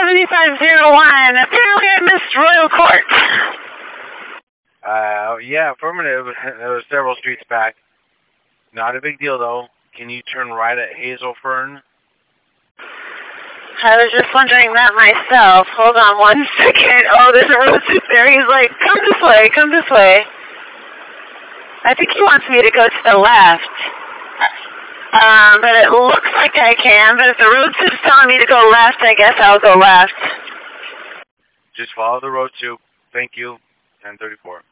7501. Apparently I missed Royal Court. Yeah, affirmative. There were several streets back. Not a big deal, though. Can you turn right at Hazel Fern? I was just wondering that myself. Hold on 1 second. Oh, there's a road soup there. He's like, come this way, come this way. I think he wants me to go to the left. But it looks like I can, but if the road soup's telling me to go left, I guess I'll go left. Just follow the road soup. Thank you. 1034.